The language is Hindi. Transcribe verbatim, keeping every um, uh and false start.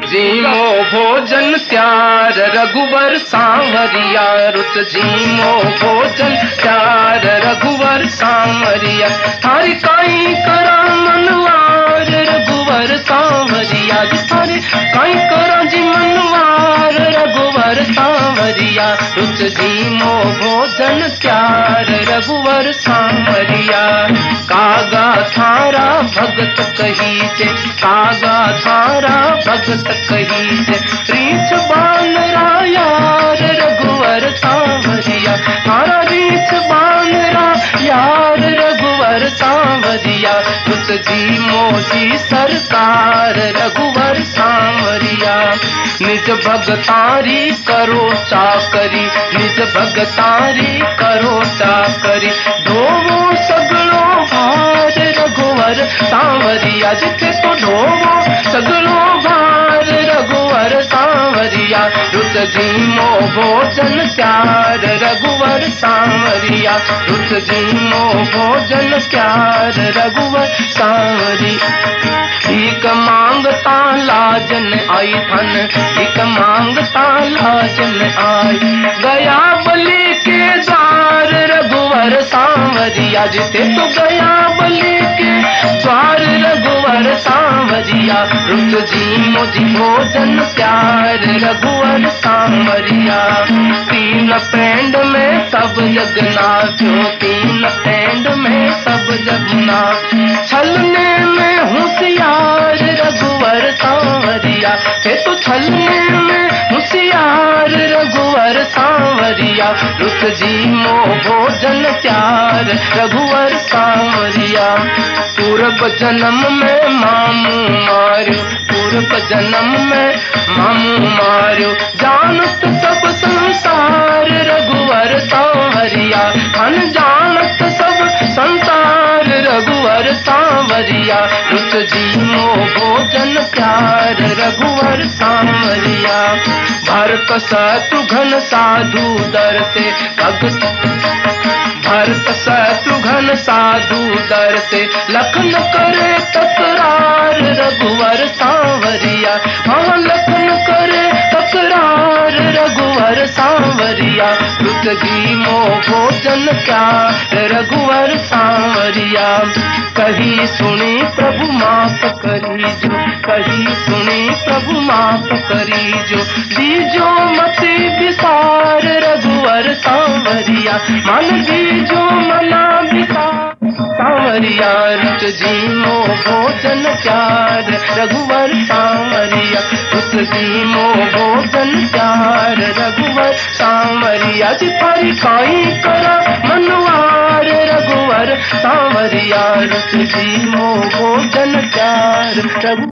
जी मो भोजन त्यार रघुवर सांवरिया, रुच जी मो भोजन त्यार रघुवर सांवरिया। थारी काई करा मनवार रघुवर सांवरिया, थारी काई करा जी मनवार रघुवर सांवरिया। रुच जी मो भोजन त्यार रघुवर सांवरिया। कागा थारा भगत कही से, कागा थारा भगत कही से, रीछ बानरा यार रघुवर सांवरिया। थारा रीछ बानरा यार रघुवर सांवरिया। रुच जी मोजी सरकार रघुवर सांवरिया। निज भगतारी करो चाकरी, निज भगतारी करो चाकरी, ढोवो सगलो भार रघुवर सांवरिया। जिथे तो ढोवो सगलो भार रघुवर सांवरिया। रुच जी मो भोजन त्यार रघुवर सांवरिया। रुच जी मो भोजन त्यार रघुवर सांवरिया। भीख मांगता लाजन आई थन, भीख मांगता लाजन आई, गया बलि के द्वार रघुवर सांवरिया। जिथे तो गया बलि के द्वार रघुवर सांवरिया। रुच जी मुझी भोजन प्यार रघुवर सांवरिया। तीन पेंड में सब जग नाचो, तीन पेंड में सब जग नाचो, छलने में होशियार रघुवर सांवरिया। हे तो छलने में होशियार रघुवर सांवरिया। रुच जी मो भोजन प्यार रघुवर सांवरिया। पूर्व जन्म में मामू मार्यो, पूर्व जन्म में मामू मार्यो, जानत सब संसार रघुवर सांवरिया। अन जानत सब संसार रघुवर सांवरिया। रुच जी मो भोजन प्यार रघुवर सांवरिया। भरत शत्रुघ्न साधु दर से भगत, भरत शत्रुघ्न साधु दर से, लखन करे तकरार रघुवर सांवरिया। हाँ लखन करे तकरार रघुवर सांवरिया। रुच जी मो भोजन क्या रघुवर सांवरिया। कही सुनी प्रभु माफ करी जो, कही सुनी प्रभु माफ करी जो, दीजो मति विसार रघुवर सांवरिया। मन दीजो मना विसार सांवरिया। रुच जी मो भोजन प्यार रघुवर सांवरिया। रुच जी मो भोजन प्यार रघुवर सांवरिया। जिथारी काई करा मनवार रघुवर सांवरिया। रुच जी मो भोजन प्यार रघु